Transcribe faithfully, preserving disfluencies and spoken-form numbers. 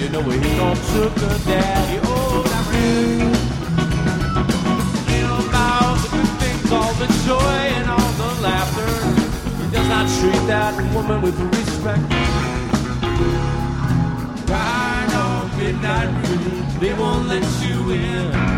You know he don't sugar daddy. Oh, that man. About the good things, all the joy and all the laughter. He does not treat that woman with respect. Kind of midnight moon, they won't let you in.